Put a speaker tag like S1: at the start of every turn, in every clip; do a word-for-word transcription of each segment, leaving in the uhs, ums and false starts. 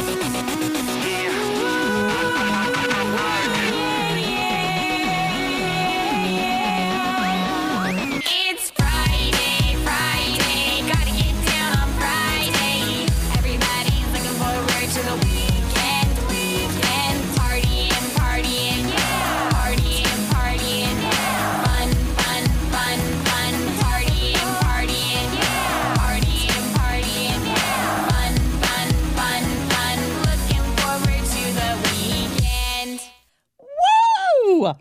S1: It's Friday, Friday, gotta get down on Friday. Everybody's looking forward to the weekend, weekend. Partying, partying, yeah. Partying, partying, yeah. Fun, fun, fun, fun. Partying, partying, yeah. Partying, partying, yeah. Fun, fun, fun, fun. Looking forward to the weekend.
S2: Woo!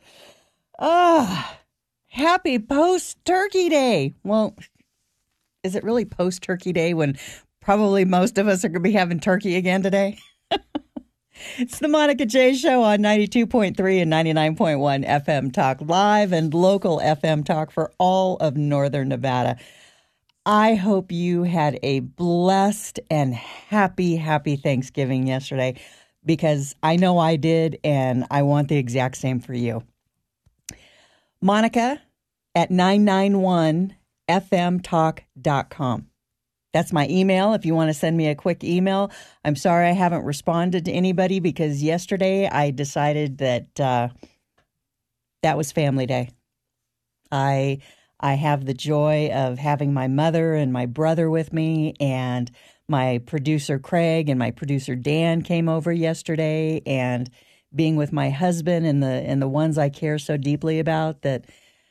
S2: Ah. Happy post-Turkey Day. Well, is it really post-Turkey Day when probably most of us are going to be having turkey again today? It's the Monica J Show on ninety-two point three and ninety-nine point one F M Talk Live and local F M Talk for all of Northern Nevada. I hope you had a blessed and happy, happy Thanksgiving yesterday because I know I did, and I want the exact same for you. Monica at nine nine one f m talk dot com. That's my email if you want to send me a quick email. I'm sorry I haven't responded to anybody because yesterday I decided that uh, that was Family Day. I I have the joy of having my mother and my brother with me, and my producer Craig and my producer Dan came over yesterday, and being with my husband and the and the ones I care so deeply about, that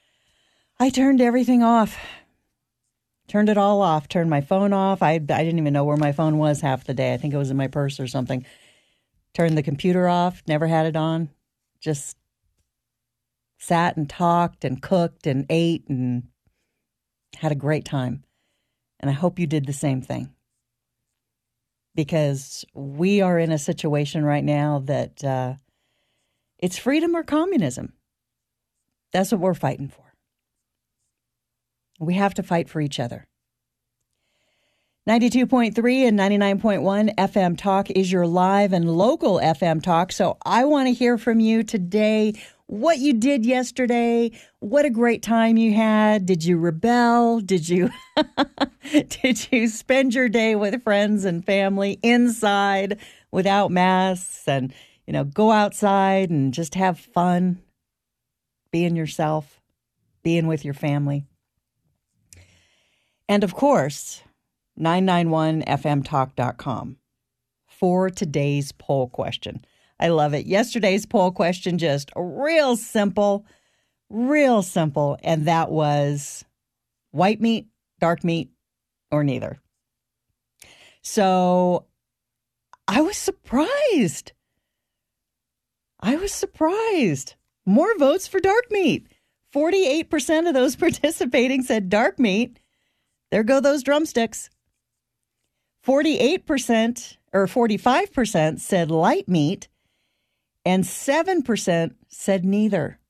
S2: I turned everything off. Turned it all off. Turned my phone off. I, I didn't even know where my phone was half the day. I think it was in my purse or something. Turned the computer off. Never had it on. Just sat and talked and cooked and ate and had a great time. And I hope you did the same thing. Because we are in a situation right now that uh, it's freedom or communism. That's what we're fighting for. We have to fight for each other. ninety-two point three and ninety-nine point one F M Talk is your live and local F M Talk. So I want to hear from you today. What you did yesterday. What a great time you had. Did you rebel? Did you did you spend your day with friends and family inside without masks and, you know, go outside and just have fun, being yourself, being with your family? And of course, nine nine one f m talk dot com for today's poll question. I love it. Yesterday's poll question, just real simple, real simple. And that was white meat, dark meat, or neither. So I was surprised. I was surprised. More votes for dark meat. forty-eight percent of those participating said dark meat. There go those drumsticks. forty-eight percent or forty-five percent said light meat, and seven percent said neither.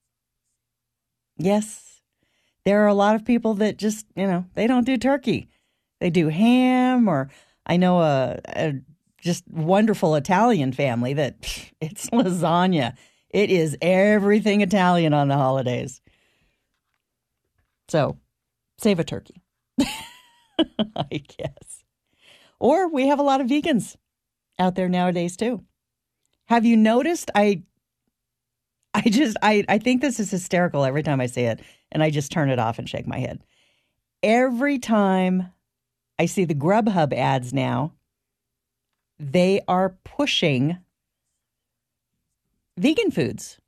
S2: Yes, there are a lot of people that just, you know, they don't do turkey. They do ham, or I know a, a just wonderful Italian family that pff, it's lasagna. It is everything Italian on the holidays. So save a turkey. I guess. Or we have a lot of vegans out there nowadays too. Have you noticed? I I just I, I think this is hysterical every time I see it, and I just turn it off and shake my head. Every time I see the Grubhub ads now, they are pushing vegan foods.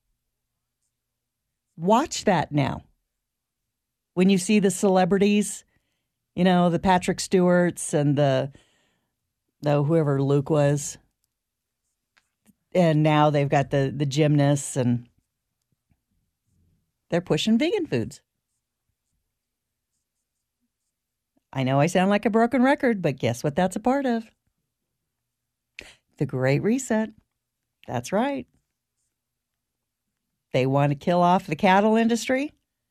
S2: Watch that now. When you see the celebrities, you know, the Patrick Stewarts and the, the whoever Luke was. And now they've got the, the gymnasts, and they're pushing vegan foods. I know I sound like a broken record, but guess what that's a part of? The Great Reset. That's right. They want to kill off the cattle industry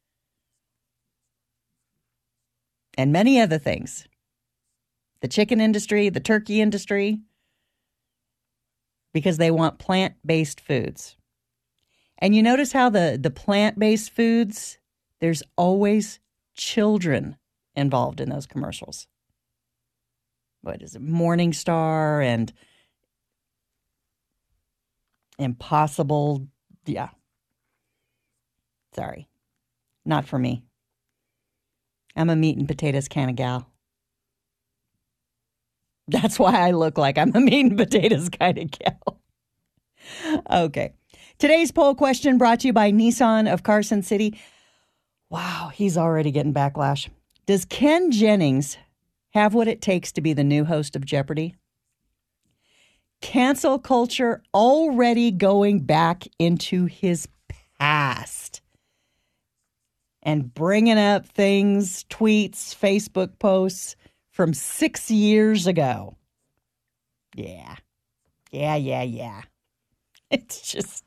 S2: and many other things. The chicken industry, the turkey industry, because they want plant-based foods. And you notice how the, the plant-based foods, there's always children involved in those commercials. What is it? Morningstar and Impossible. Yeah. Sorry. Not for me. I'm a meat and potatoes kind of gal. That's why I look like I'm a meat and potatoes kind of gal. Okay. Today's poll question brought to you by Nissan of Carson City. Wow, he's already getting backlash. Does Ken Jennings have what it takes to be the new host of Jeopardy? Cancel culture already going back into his past and bringing up things, tweets, Facebook posts from six years ago. Yeah. Yeah, yeah, yeah. It's just,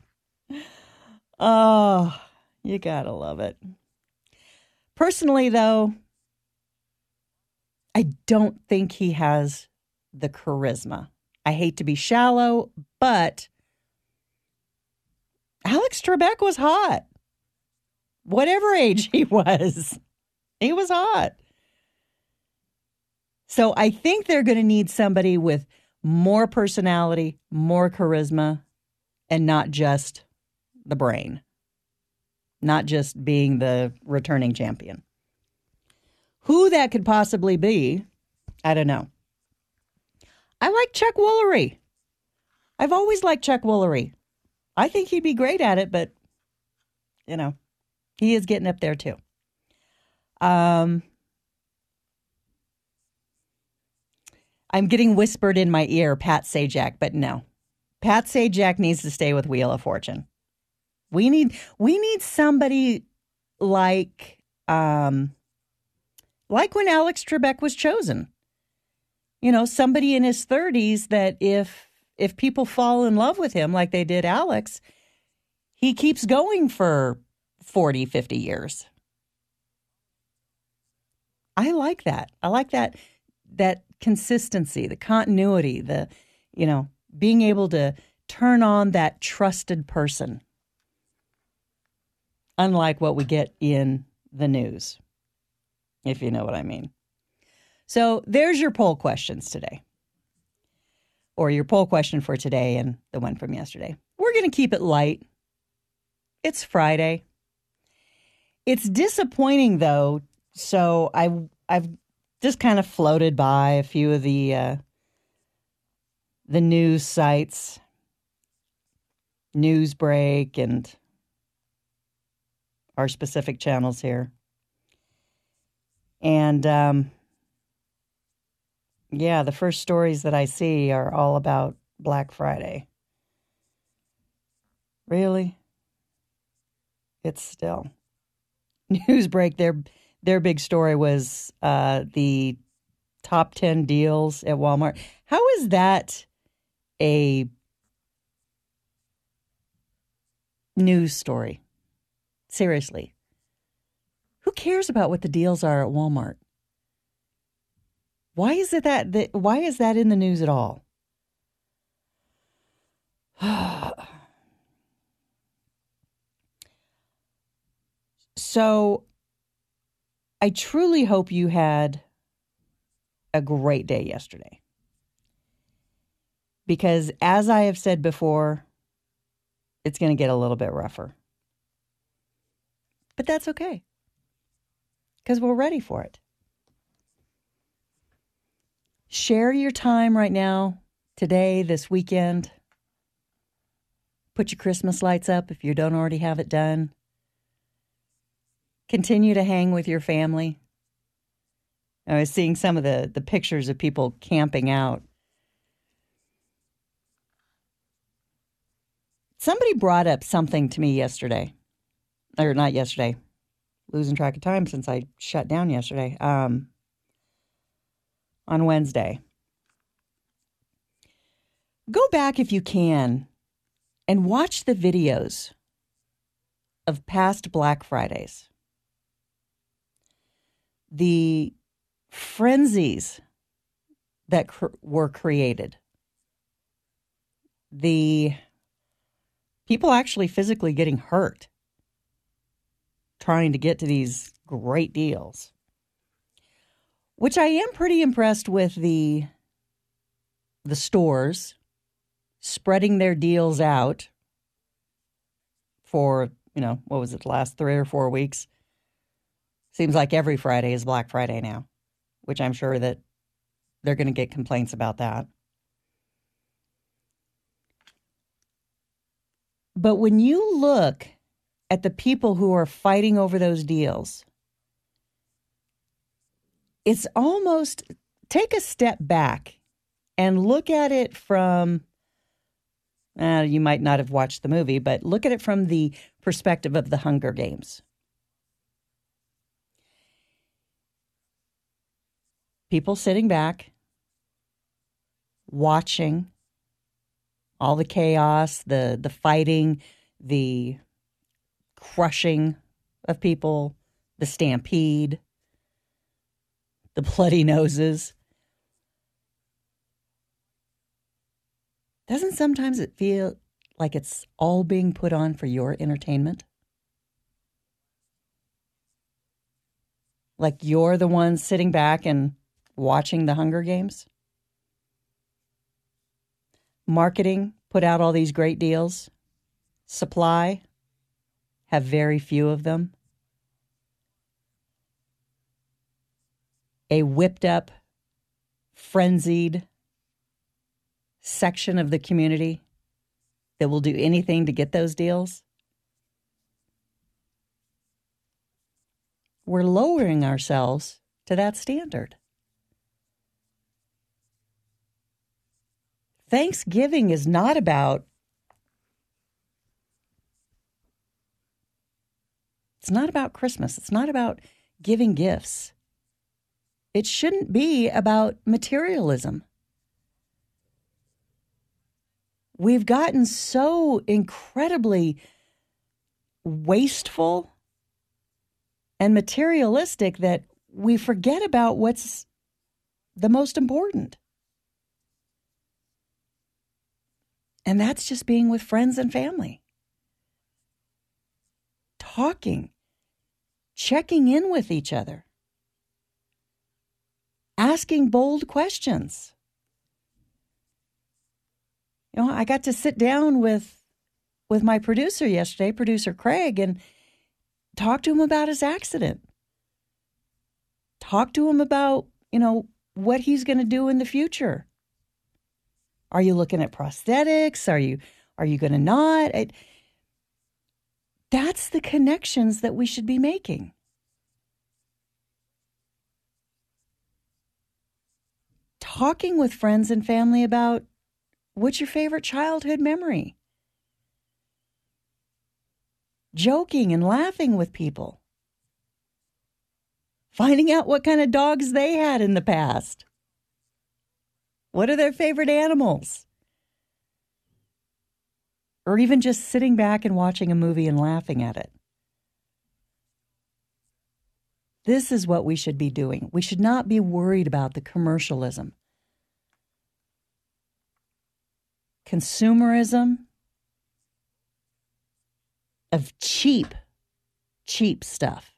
S2: oh, you gotta love it. Personally, though, I don't think he has the charisma. I hate to be shallow, but Alex Trebek was hot. Whatever age he was, he was hot. So I think they're going to need somebody with more personality, more charisma, and not just the brain. Not just being the returning champion. Who that could possibly be, I don't know. I like Chuck Woolery. I've always liked Chuck Woolery. I think he'd be great at it, but, you know, he is getting up there too. Um, I'm getting whispered in my ear, Pat Sajak, but no. Pat Sajak needs to stay with Wheel of Fortune. We need we need somebody like um, like when Alex Trebek was chosen. You know, somebody in his thirties that if if people fall in love with him like they did Alex, he keeps going for forty, fifty years. I like that. I like that that consistency, the continuity, the, you know, being able to turn on that trusted person. Unlike what we get in the news, if you know what I mean. So there's your poll questions today. Or your poll question for today and the one from yesterday. We're going to keep it light. It's Friday. It's disappointing, though. So I, I've just kind of floated by a few of the uh, the news sites, Newsbreak, and our specific channels here. And, um, yeah, the first stories that I see are all about Black Friday. Really? It's still. Newsbreak, their, their big story was uh, the top ten deals at Walmart. How is that a news story? Seriously. Who cares about what the deals are at Walmart? Why is it that, that why is that in the news at all? So I truly hope you had a great day yesterday. Because as I have said before, it's going to get a little bit rougher. But that's okay. Because we're ready for it. Share your time right now, today, this weekend. Put your Christmas lights up if you don't already have it done. Continue to hang with your family. I was seeing some of the, the pictures of people camping out. Somebody brought up something to me yesterday. Or not yesterday. Losing track of time since I shut down yesterday. Um, on Wednesday. Go back if you can and watch the videos of past Black Fridays. The frenzies that cr- were created. The people actually physically getting hurt trying to get to these great deals. Which I am pretty impressed with the, the stores spreading their deals out for, you know, what was it, the last three or four weeks. Seems like every Friday is Black Friday now, which I'm sure that they're going to get complaints about that. But when you look at the people who are fighting over those deals, it's almost, take a step back and look at it from, uh, you might not have watched the movie, but look at it from the perspective of the Hunger Games. People sitting back, watching all the chaos, the the fighting, the crushing of people, the stampede, the bloody noses. Doesn't sometimes it feel like it's all being put on for your entertainment? Like you're the one sitting back and watching the Hunger Games? Marketing put out all these great deals. Supply, have very few of them. A whipped up, frenzied section of the community that will do anything to get those deals. We're lowering ourselves to that standard. Thanksgiving is not about, it's not about Christmas. It's not about giving gifts. It shouldn't be about materialism. We've gotten so incredibly wasteful and materialistic that we forget about what's the most important. And that's just being with friends and family. Talking, checking in with each other, asking bold questions. You know, I got to sit down with with my producer yesterday, producer Craig, and talk to him about his accident. Talk to him about, you know, what he's going to do in the future. Are you looking at prosthetics? Are you are you going to not? It, that's the connections that we should be making. Talking with friends and family about what's your favorite childhood memory. Joking and laughing with people. Finding out what kind of dogs they had in the past. What are their favorite animals? Or even just sitting back and watching a movie and laughing at it. This is what we should be doing. We should not be worried about the commercialism. Consumerism of cheap, cheap stuff.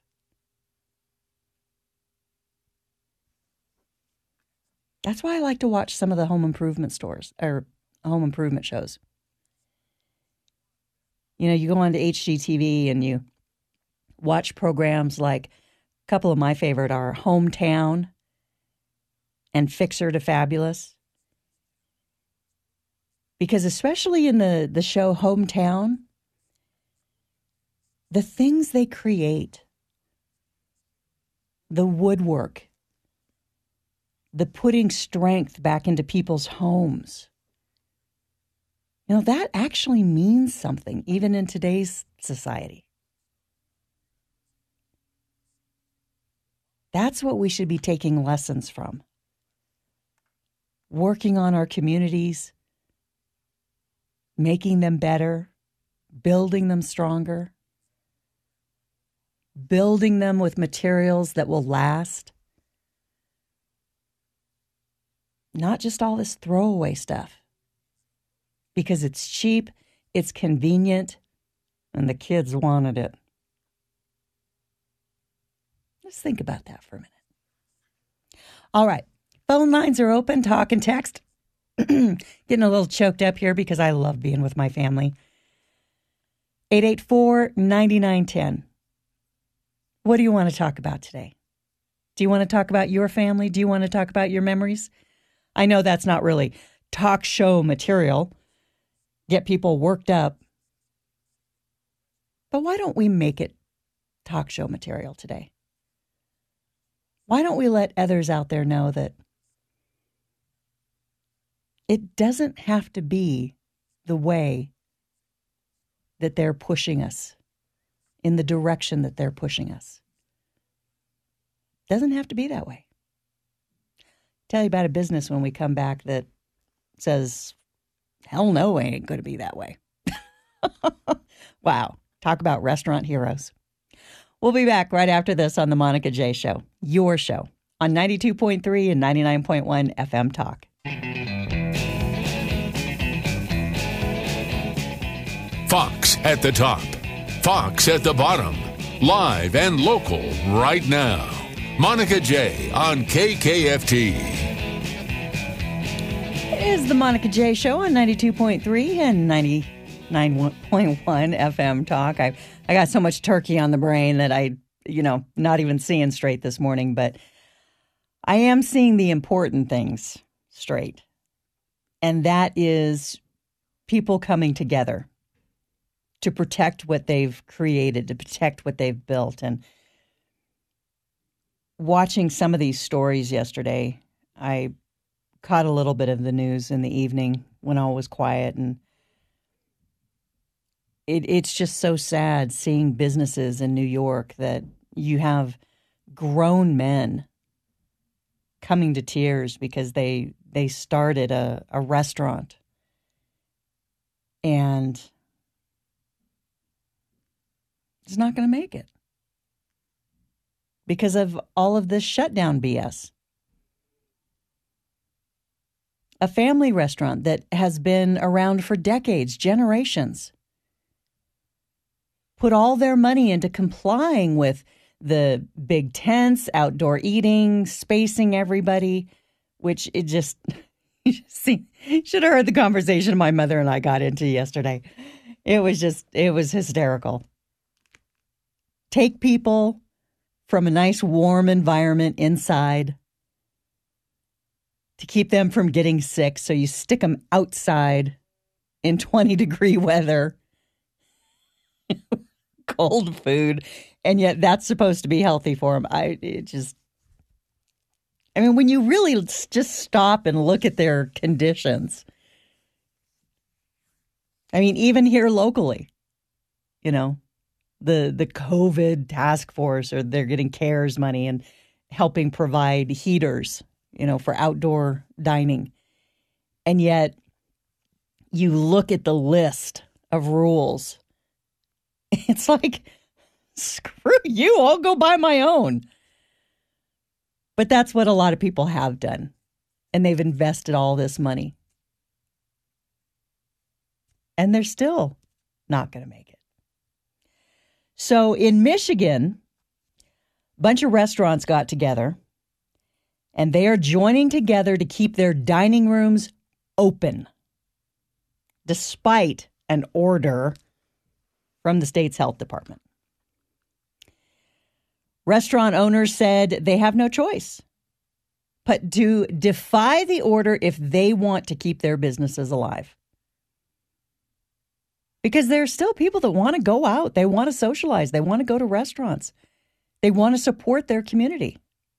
S2: That's why I like to watch some of the home improvement stores or home improvement shows. You know, you go on to H G T V and you watch programs like, a couple of my favorite are Hometown and Fixer to Fabulous. Because especially in the, the show Hometown, the things they create, the woodwork, the putting strength back into people's homes, you know, that actually means something, even in today's society. That's what we should be taking lessons from. Working on our communities, making them better, building them stronger, building them with materials that will last. Not just all this throwaway stuff. Because it's cheap, it's convenient, and the kids wanted it. Let's think about that for a minute. All right. Phone lines are open. Talk and text. Getting a little choked up here because I love being with my family. eight eight four, nine nine one zero. What do you want to talk about today? Do you want to talk about your family? Do you want to talk about your memories? I know that's not really talk show material. Get people worked up. But why don't we make it talk show material today? Why don't we let others out there know that it doesn't have to be the way that they're pushing us, in the direction that they're pushing us. Doesn't have to be that way. Tell you about a business when we come back that says, hell no, it ain't going to be that way. Wow. Talk about restaurant heroes. We'll be back right after this on the Monica J Show, your show, on ninety-two point three and ninety-nine point one F M Talk.
S3: Fox at the top, Fox at the bottom, live and local right now. Monica J on K K F T.
S2: It is the Monica J Show on ninety-two point three and ninety-nine point one F M Talk. I I got so much turkey on the brain that I, you know, not even seeing straight this morning, but I am seeing the important things straight. And that is people coming together to protect what they've created, to protect what they've built. And watching some of these stories yesterday, I caught a little bit of the news in the evening when all was quiet. And it, it's just so sad seeing businesses in New York that you have grown men coming to tears because they they started a, a restaurant. And it's not going to make it because of all of this shutdown B S. A family restaurant that has been around for decades, generations, put all their money into complying with the big tents, outdoor eating, spacing everybody, which it just, you see, should have heard the conversation my mother and I got into yesterday. It was just, it was hysterical. Take people from a nice warm environment inside to keep them from getting sick. So you stick them outside in twenty degree weather, cold food, and yet that's supposed to be healthy for them. I it just, I mean, when you really just stop and look at their conditions, I mean, even here locally, you know, the the COVID task force, or they're getting CARES money and helping provide heaters, you know, for outdoor dining. And yet you look at the list of rules. It's like, screw you, I'll go buy my own. But that's what a lot of people have done. And they've invested all this money. And they're still not going to make it. So in Michigan, a bunch of restaurants got together, and they are joining together to keep their dining rooms open, despite an order from the state's health department. Restaurant owners said they have no choice but to defy the order if they want to keep their businesses alive. Because there are still people that want to go out. They want to socialize. They want to go to restaurants. They want to support their community.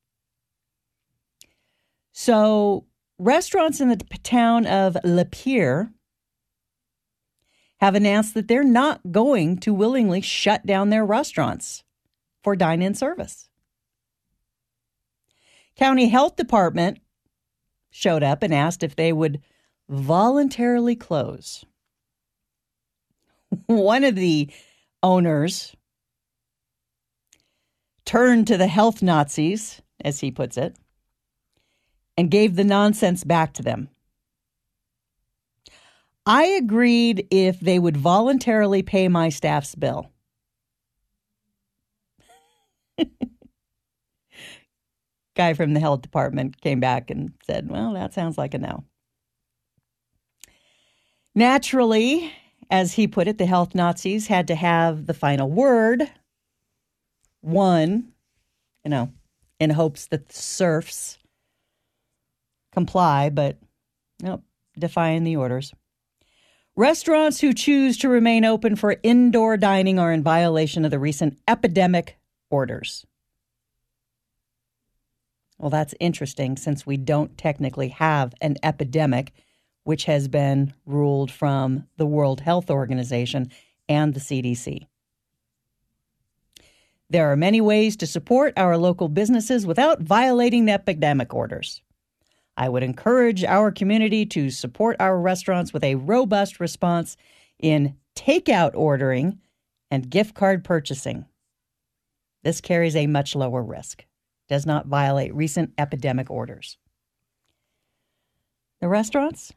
S2: So restaurants in the town of Lapeer have announced that they're not going to willingly shut down their restaurants for dine-in service. County Health Department showed up and asked if they would voluntarily close. One of the owners turned to the health Nazis, as he puts it, and gave the nonsense back to them. I agreed if they would voluntarily pay my staff's bill. Guy from the health department came back and said, well, that sounds like a no. Naturally, As he put it, the health Nazis had to have the final word. One, you know, in hopes that the serfs comply, but nope, defying the orders. Restaurants who choose to remain open for indoor dining are in violation of the recent epidemic orders. Well, that's interesting since we don't technically have an epidemic, which has been ruled from the World Health Organization and the C D C. There are many ways to support our local businesses without violating the epidemic orders. I would encourage our community to support our restaurants with a robust response in takeout ordering and gift card purchasing. This carries a much lower risk, does not violate recent epidemic orders. The restaurants,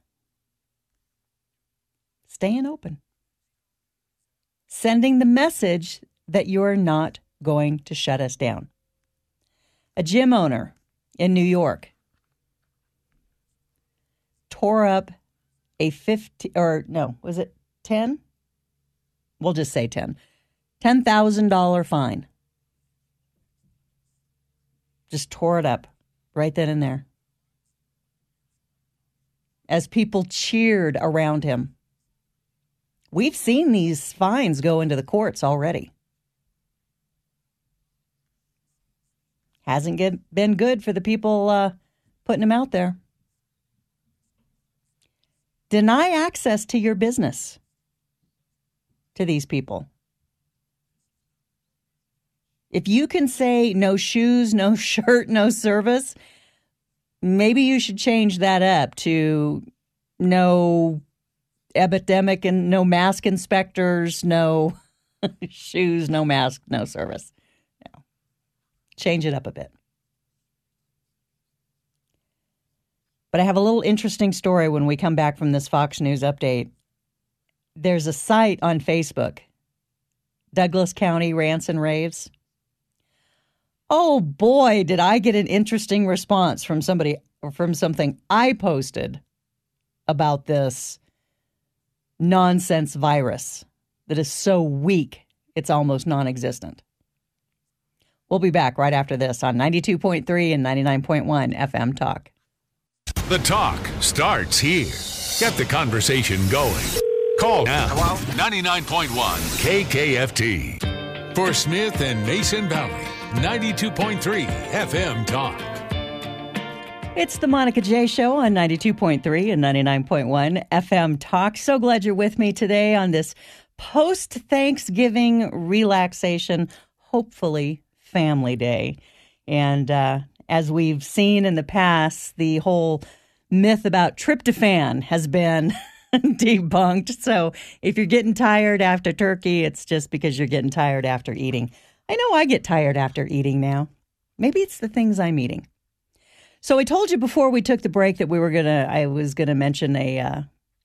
S2: staying open, sending the message that you're not going to shut us down. A gym owner in New York tore up a fifty or no, was it ten? We'll just say ten. ten thousand dollars fine. Just tore it up right then and there. As people cheered around him. We've seen these fines go into the courts already. Hasn't get, been good for the people uh, putting them out there. Deny access to your business to these people. If you can say no shoes, no shirt, no service, maybe you should change that up to no epidemic and no mask inspectors, no shoes, no mask, no service. No. Change it up a bit. But I have a little interesting story when we come back from this Fox News update. There's a site on Facebook, Douglas County Rants and Raves. Oh boy, did I get an interesting response from somebody or from something I posted about this nonsense virus that is so weak it's almost non-existent. We'll be back right after this on ninety-two point three and ninety-nine point one F M Talk.
S3: The talk starts here. Get the conversation going. Call now. Hello? ninety-nine point one K K F T. For Smith and Mason Valley, ninety-two point three F M Talk.
S2: It's the Monica J Show on ninety-two point three and ninety-nine point one F M Talk. So glad you're with me today on this post-Thanksgiving relaxation, hopefully family day. And uh, as we've seen in the past, the whole myth about tryptophan has been debunked. So if you're getting tired after turkey, it's just because you're getting tired after eating. I know I get tired after eating now. Maybe it's the things I'm eating. So I told you before we took the break that we were going to, I was going to mention a uh,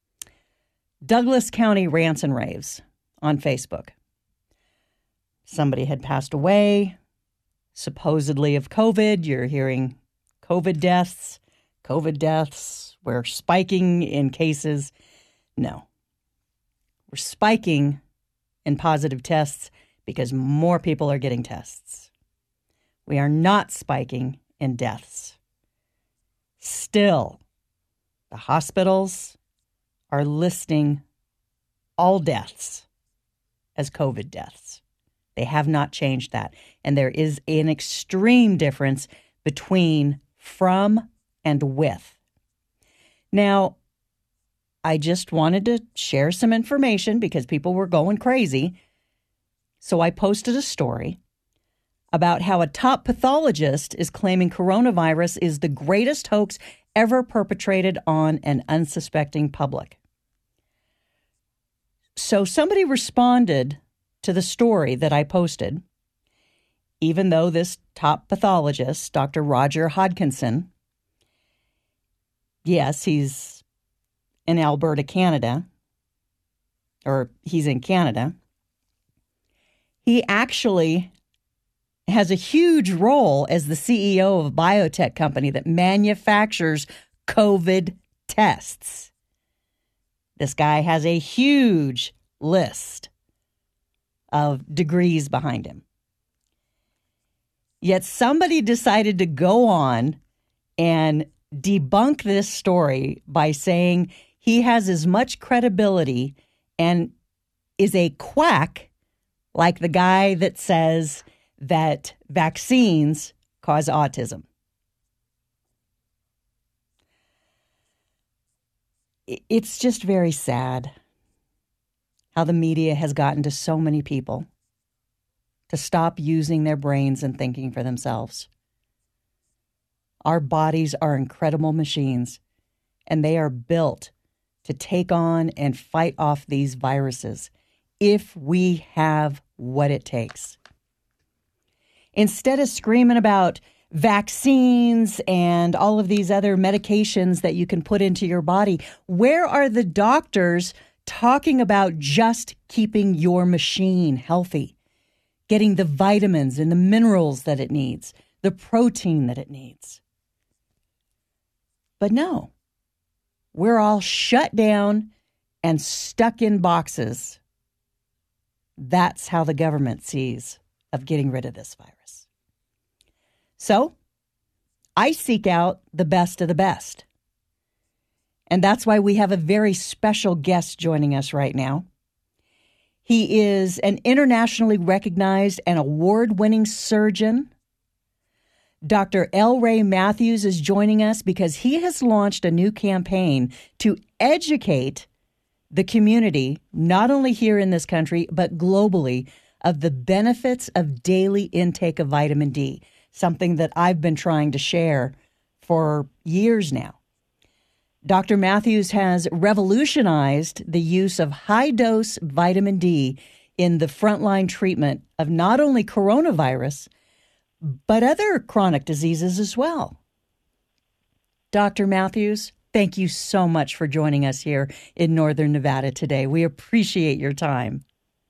S2: Douglas County Rants and Raves on Facebook. Somebody had passed away, supposedly of COVID. You're hearing COVID deaths, COVID deaths. We're spiking in cases. No. We're spiking in positive tests because more people are getting tests. We are not spiking in deaths. Still, the hospitals are listing all deaths as COVID deaths. They have not changed that. And there is an extreme difference between from and with. Now, I just wanted to share some information because people were going crazy. So I posted a story about how a top pathologist is claiming coronavirus is the greatest hoax ever perpetrated on an unsuspecting public. So somebody responded to the story that I posted, even though this top pathologist, Doctor Roger Hodkinson, yes, he's in Alberta, Canada, or he's in Canada, he actually has a huge role as the C E O of a biotech company that manufactures COVID tests. This guy has a huge list of degrees behind him. Yet somebody decided to go on and debunk this story by saying he has as much credibility and is a quack like the guy that says that vaccines cause autism. It's just very sad how the media has gotten to so many people to stop using their brains and thinking for themselves. Our bodies are incredible machines, and they are built to take on and fight off these viruses if we have what it takes. Instead of screaming about vaccines and all of these other medications that you can put into your body, where are the doctors talking about just keeping your machine healthy, getting the vitamins and the minerals that it needs, the protein that it needs? But no, we're all shut down and stuck in boxes. That's how the government sees of getting rid of this virus. So I seek out the best of the best. And that's why we have a very special guest joining us right now. He is an internationally recognized and award-winning surgeon. Doctor L. Ray Matthews is joining us because he has launched a new campaign to educate the community, not only here in this country, but globally, of the benefits of daily intake of vitamin D, something that I've been trying to share for years now. Doctor Matthews has revolutionized the use of high-dose vitamin D in the frontline treatment of not only coronavirus, but other chronic diseases as well. Doctor Matthews, thank you so much for joining us here in Northern Nevada today. We appreciate your time.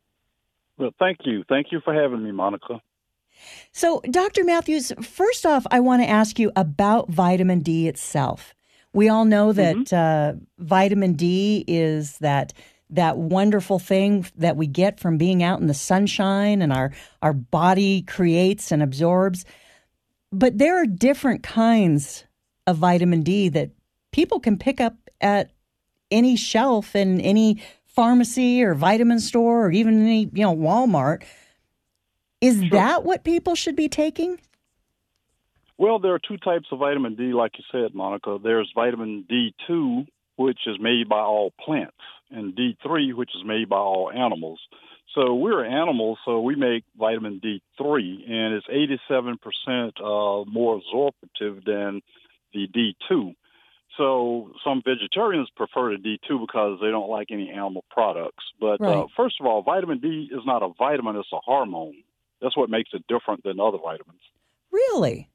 S4: Well, thank you. Thank you for having me, Monica.
S2: So, Doctor Matthews, first off, I want to ask you about vitamin D itself. We all know that mm-hmm. uh, vitamin D is that that wonderful thing that we get from being out in the sunshine and our, our body creates and absorbs. But there are different kinds of vitamin D that people can pick up at any shelf in any pharmacy or vitamin store or even any, you know, Walmart. Is sure. that what people should be taking?
S4: Well, there are two types of vitamin D, like you said, Monica. There's vitamin D two, which is made by all plants, and D three, which is made by all animals. So we're animals, so we make vitamin D three, and it's eighty-seven percent uh, more absorptive than the D two. So some vegetarians prefer the D two because they don't like any animal products. But right. uh, first of all, vitamin D is not a vitamin, it's a hormone. That's what makes it different than other vitamins.
S2: Really?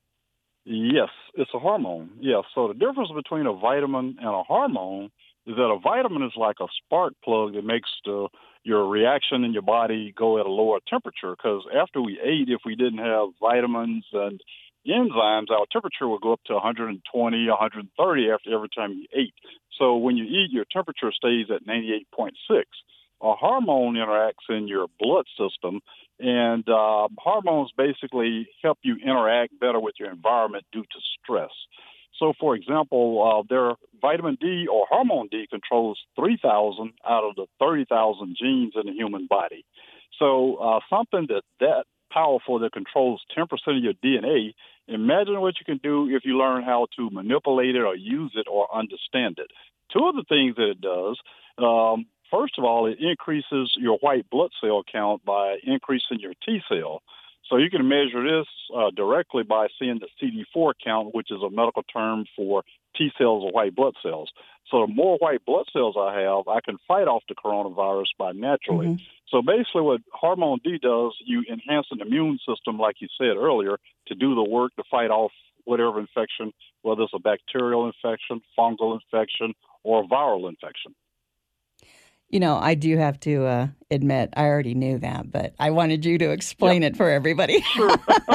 S4: Yes, it's a hormone. Yes. So the difference between a vitamin and a hormone is that a vitamin is like a spark plug that makes the, your reaction in your body go at a lower temperature. Because after we ate, if we didn't have vitamins and enzymes, our temperature would go up to one hundred twenty, one hundred thirty after every time you ate. So when you eat, your temperature stays at ninety-eight point six. A hormone interacts in your blood system, and uh, hormones basically help you interact better with your environment due to stress. So, for example, uh, their vitamin D or hormone D controls three thousand out of the thirty thousand genes in the human body. So uh, something that that powerful that controls ten percent of your D N A, imagine what you can do if you learn how to manipulate it or use it or understand it. Two of the things that it does, um, first of all, it increases your white blood cell count by increasing your T cell. So you can measure this uh, directly by seeing the C D four count, which is a medical term for T cells or white blood cells. So the more white blood cells I have, I can fight off the coronavirus by naturally. Mm-hmm. So basically what hormone D does, you enhance an immune system, like you said earlier, to do the work to fight off whatever infection, whether it's a bacterial infection, fungal infection, or a viral infection.
S2: You know, I do have to uh, admit, I already knew that, but I wanted you to explain
S4: Yep.
S2: it for everybody.
S4: Sure.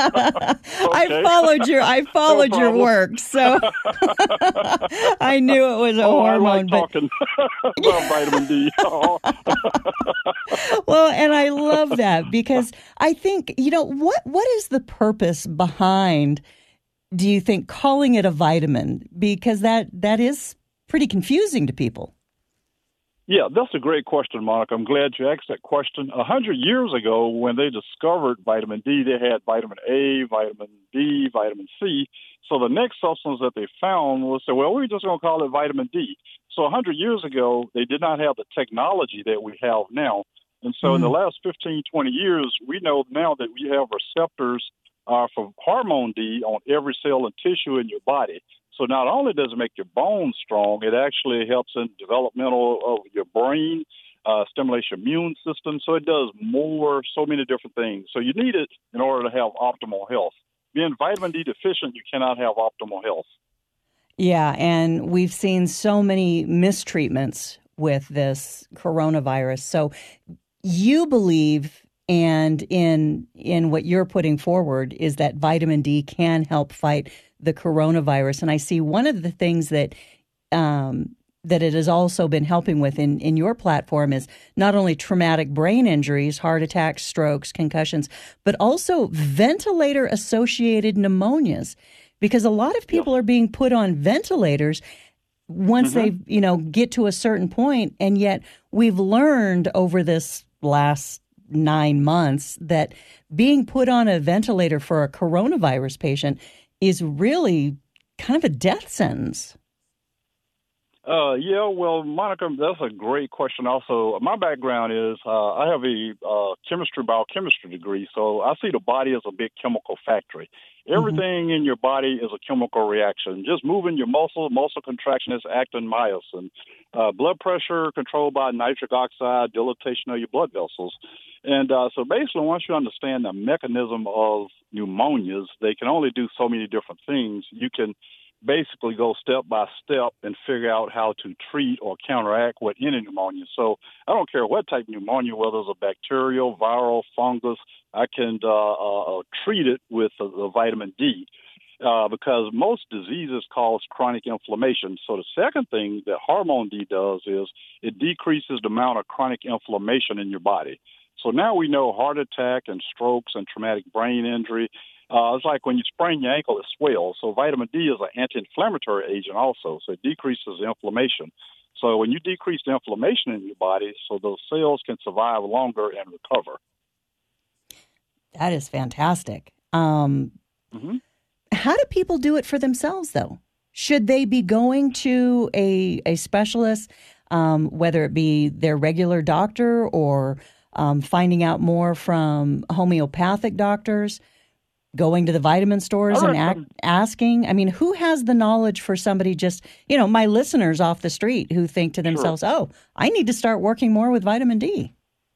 S2: I
S4: Okay.
S2: followed your I followed your
S4: problem.
S2: work, so I knew it was a
S4: Oh, I
S2: hormone.
S4: like
S2: but
S4: talking about vitamin D. Oh.
S2: well, and I love that because I think, you know, what what is the purpose behind, do you think, calling it a vitamin? Because that that is pretty confusing to people.
S4: Yeah, that's a great question, Monica. I'm glad you asked that question. A hundred years ago, when they discovered vitamin D, they had vitamin A, vitamin B, vitamin C. So the next substance that they found was, say, well, we're just going to call it vitamin D. So a hundred years ago, they did not have the technology that we have now. And so mm. in the last fifteen, twenty years, we know now that we have receptors uh, for hormone D on every cell and tissue in your body. So not only does it make your bones strong, it actually helps in developmental of your brain, uh, stimulates your immune system. So it does more, so many different things. So you need it in order to have optimal health. Being vitamin D deficient, you cannot have optimal health.
S2: Yeah, and we've seen so many mistreatments with this coronavirus. So you believe, and in in what you're putting forward, is that vitamin D can help fight the coronavirus. And I see one of the things that um, that it has also been helping with in, in your platform is not only traumatic brain injuries, heart attacks, strokes, concussions, but also ventilator-associated pneumonias. Because a lot of people yes. are being put on ventilators once mm-hmm. they, you know, get to a certain point, and yet we've learned over this last nine months that being put on a ventilator for a coronavirus patient is really kind of a death sentence.
S4: Uh, yeah, well, Monica, that's a great question. Also, my background is uh, I have a uh, chemistry, biochemistry degree, so I see the body as a big chemical factory. Everything mm-hmm. in your body is a chemical reaction. Just moving your muscle, muscle contraction is actin myosin. Uh, blood pressure controlled by nitric oxide, dilatation of your blood vessels. And uh, so basically, once you understand the mechanism of pneumonias, they can only do so many different things. You can basically go step by step and figure out how to treat or counteract with any pneumonia. So I don't care what type of pneumonia, whether it's a bacterial, viral, fungus, I can uh, uh, treat it with the, the vitamin D uh, because most diseases cause chronic inflammation. So the second thing that hormone D does is it decreases the amount of chronic inflammation in your body. So now we know heart attack and strokes and traumatic brain injury. Uh, it's like when you sprain your ankle, it swells. So vitamin D is an anti-inflammatory agent also, so it decreases inflammation. So when you decrease the inflammation in your body, so those cells can survive longer and recover.
S2: That is fantastic. Um, mm-hmm. How do people do it for themselves, though? Should they be going to a, a specialist, um, whether it be their regular doctor or um, finding out more from homeopathic doctors? Going to the vitamin stores and act, asking? I mean, who has the knowledge for somebody just, you know, my listeners off the street who think to themselves, sure. oh, I need to start working more with vitamin D?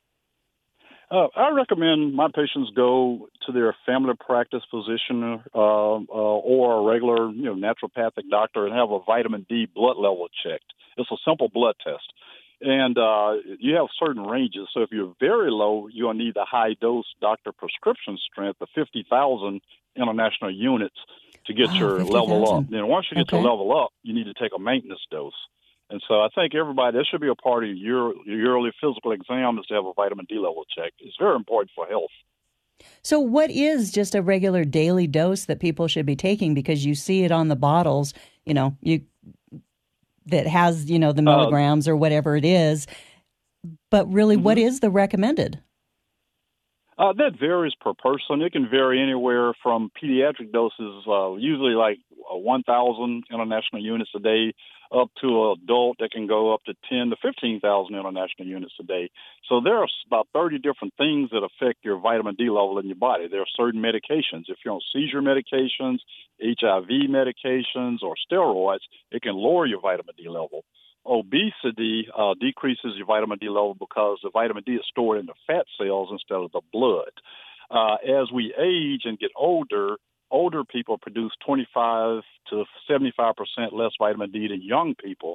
S4: Uh, I recommend my patients go to their family practice physician uh, uh, or a regular, you know, naturopathic doctor and have a vitamin D blood level checked. It's a simple blood test. And uh, you have certain ranges. So if you're very low, you'll need the high-dose doctor prescription strength of fifty thousand international units to get
S2: wow,
S4: your
S2: fifty,
S4: level
S2: thousand.
S4: up. Then once you get
S2: okay.
S4: your level up, you need to take a maintenance dose. And so I think everybody, that should be a part of your, your yearly physical exam is to have a vitamin D level check. It's very important for health.
S2: So what is just a regular daily dose that people should be taking? Because you see it on the bottles, you know, you that has, you know, the milligrams uh, or whatever it is. But really, mm-hmm. what is the recommended?
S4: Uh, that varies per person. It can vary anywhere from pediatric doses, uh, usually like one thousand international units a day, up to an adult that can go up to ten to fifteen thousand international units a day. So there are about thirty different things that affect your vitamin D level in your body. There are certain medications. If you're on seizure medications, H I V medications, or steroids, it can lower your vitamin D level. Obesity uh, decreases your vitamin D level because the vitamin D is stored in the fat cells instead of the blood. Uh, as we age and get older, older people produce twenty-five to seventy-five percent less vitamin D than young people.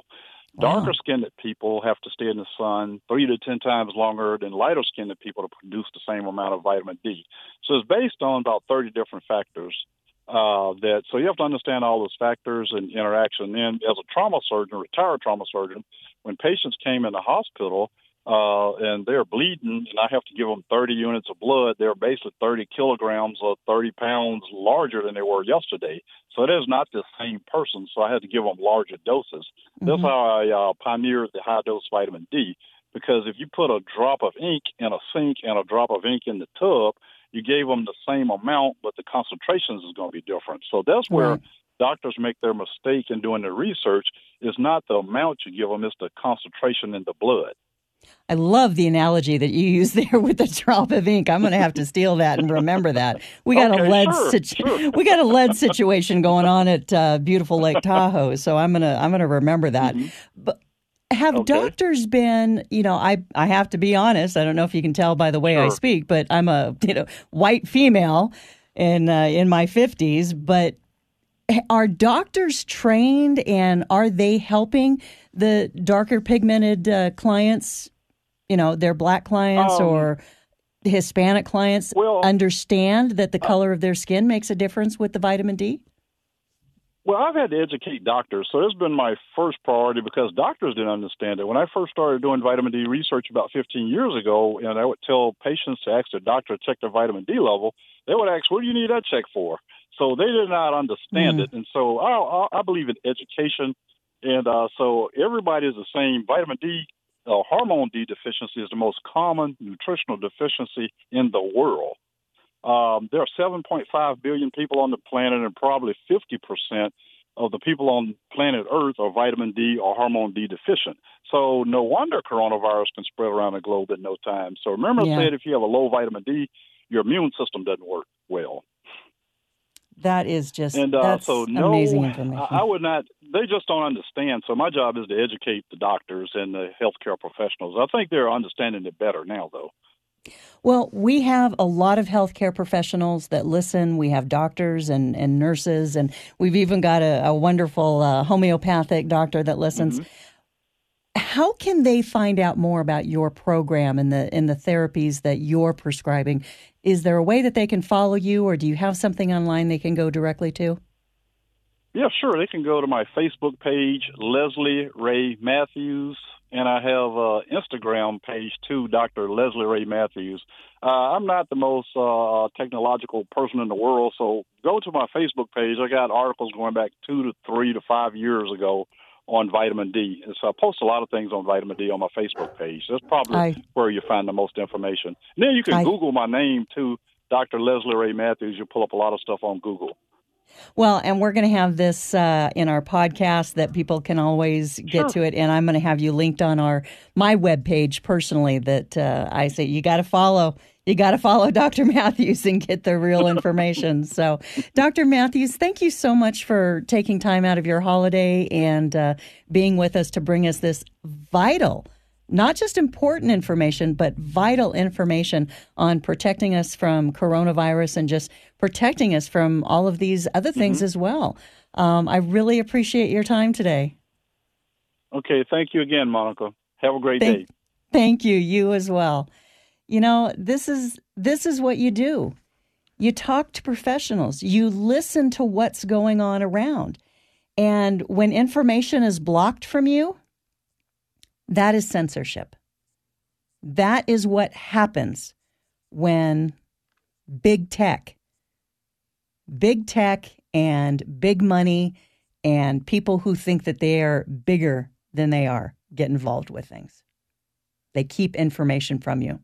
S4: Darker
S2: Wow.
S4: skinned people have to stay in the sun three to ten times longer than lighter skinned people to produce the same amount of vitamin D. So it's based on about thirty different factors. Uh, that so you have to understand all those factors and interaction. And as a trauma surgeon, retired trauma surgeon, when patients came in the hospital uh, and they're bleeding, and I have to give them thirty units of blood, they're basically thirty kilograms or thirty pounds larger than they were yesterday. So it is not the same person. So I had to give them larger doses. Mm-hmm. That's how I uh, pioneered the high dose vitamin D. Because if you put a drop of ink in a sink and a drop of ink in the tub, you gave them the same amount, but the concentrations is going to be different. So that's where right. doctors make their mistake in doing the research. Is not the amount you give them, it's the concentration in the blood.
S2: I love the analogy that you use there with the drop of ink. I'm going to have to steal that and remember that. We got okay, a lead
S4: sure,
S2: situ-
S4: sure.
S2: we got a lead situation going on at uh, beautiful Lake Tahoe, so I'm going to I'm going to remember that. Mm-hmm. But have okay. doctors been, you know, I I have to be honest, I don't know if you can tell by the way sure. I speak, but I'm a, you know, white female in uh, in my fifties, but are doctors trained and are they helping the darker pigmented uh, clients, you know, their black clients um, or Hispanic clients
S4: well,
S2: understand that the color uh, of their skin makes a difference with the vitamin D?
S4: Well, I've had to educate doctors, so it's been my first priority because doctors didn't understand it. When I first started doing vitamin D research about fifteen years ago, and I would tell patients to ask their doctor to check their vitamin D level, they would ask, what do you need that check for? So they did not understand mm. it. And so I, I believe in education. And uh, so everybody is the same. Vitamin D, uh, hormone D deficiency is the most common nutritional deficiency in the world. Um, there are seven point five billion people on the planet, and probably fifty percent of the people on planet Earth are vitamin D or hormone D deficient. So no wonder coronavirus can spread around the globe in no time. So remember yeah. I said if you have a low vitamin D, your immune system doesn't work well.
S2: That is just
S4: and, uh,
S2: that's
S4: so no,
S2: amazing information.
S4: I, I would not. They just don't understand. So my job is to educate the doctors and the healthcare professionals. I think they're understanding it better now, though.
S2: Well, we have a lot of healthcare professionals that listen. We have doctors and, and nurses, and we've even got a, a wonderful uh, homeopathic doctor that listens. Mm-hmm. How can they find out more about your program and the and the therapies that you're prescribing? Is there a way that they can follow you, or do you have something online they can go directly to?
S4: Yeah, sure. They can go to my Facebook page, Leslie Ray Matthews. And I have an Instagram page, too, Doctor Leslie Ray Matthews. Uh, I'm not the most uh, technological person in the world, so go to my Facebook page. I got articles going back two to three to five years ago on vitamin D. And so I post a lot of things on vitamin D on my Facebook page. That's probably I, where you find the most information. And then you can I, Google my name, too, Doctor Leslie Ray Matthews. You'll pull up a lot of stuff on Google.
S2: Well, and we're going to have this uh, in our podcast that people can always get sure. to it, and I'm going to have you linked on our my webpage personally that uh, I say you got to follow. You got to follow Doctor Matthews and get the real information. So, Doctor Matthews, thank you so much for taking time out of your holiday and uh, being with us to bring us this vital, not just important information, but vital information on protecting us from coronavirus and just protecting us from all of these other things mm-hmm. as well. Um, I really appreciate your time today.
S4: Okay. Thank you again, Monica. Have a great
S2: thank,
S4: day.
S2: Thank you. You as well. You know, this is this is what you do. You talk to professionals. You listen to what's going on around. And when information is blocked from you, that is censorship. That is what happens when big tech, big tech and big money and people who think that they are bigger than they are get involved with things. They keep information from you.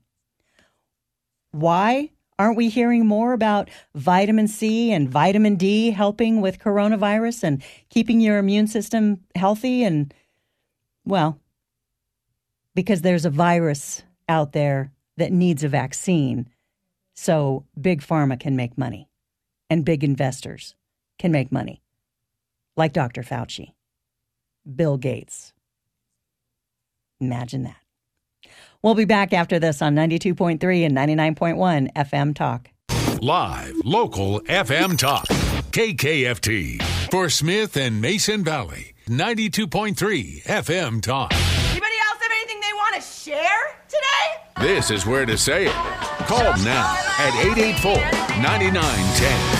S2: Why aren't we hearing more about vitamin C and vitamin D helping with coronavirus and keeping your immune system healthy? And, well, because there's a virus out there that needs a vaccine so big pharma can make money and big investors can make money, like Doctor Fauci, Bill Gates. Imagine that. We'll be back after this on ninety-two point three and ninety-nine point one F M Talk.
S3: Live, local F M Talk, K K F T, for Smith and Mason Valley. ninety-two point three F M Talk.
S5: Anybody else have anything they want to share today?
S3: This is where to say it. Call now at eight eight four, nine nine one zero.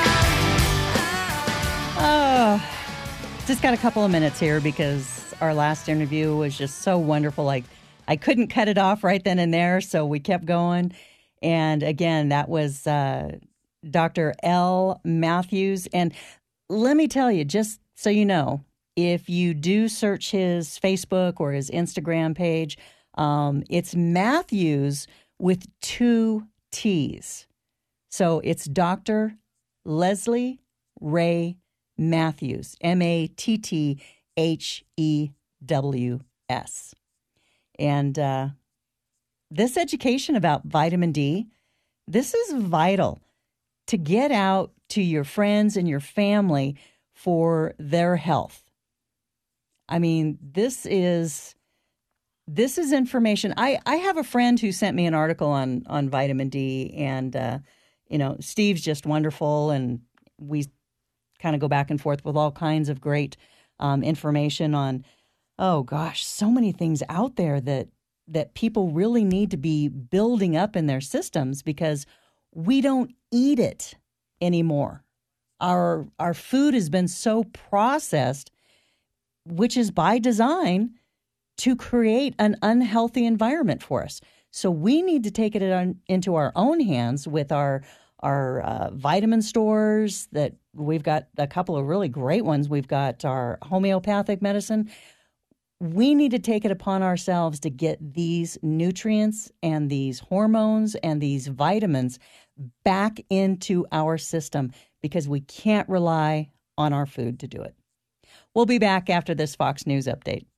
S2: Oh, just got a couple of minutes here because our last interview was just so wonderful. Like, I couldn't cut it off right then and there, so we kept going. And again, that was uh, Doctor L. Matthews. And let me tell you, just so you know, if you do search his Facebook or his Instagram page, um, it's Matthews with two T's. So it's Doctor Leslie Ray Matthews, M A T T H E W S. And uh, this education about vitamin D, this is vital to get out to your friends and your family for their health. I mean, this is this is information. I, I have a friend who sent me an article on, on vitamin D, and, uh, you know, Steve's just wonderful, and we kind of go back and forth with all kinds of great um, information on, oh gosh, so many things out there that that people really need to be building up in their systems because we don't eat it anymore. Our our food has been so processed, which is by design, to create an unhealthy environment for us. So we need to take it on, into our own hands with our our uh, vitamin stores that we've got a couple of really great ones. We've got our homeopathic medicine. We need to take it upon ourselves to get these nutrients and these hormones and these vitamins back into our system because we can't rely on our food to do it. We'll be back after this Fox News update.